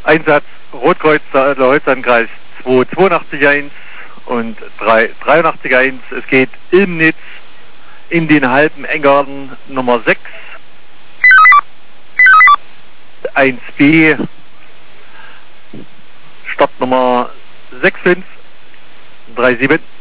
Einsatz Rotkreuz Holzlandkreis 282.1 und 383.1. Es geht im Netz in den halben Engarten Nummer 6. 1b. Startnummer 6537.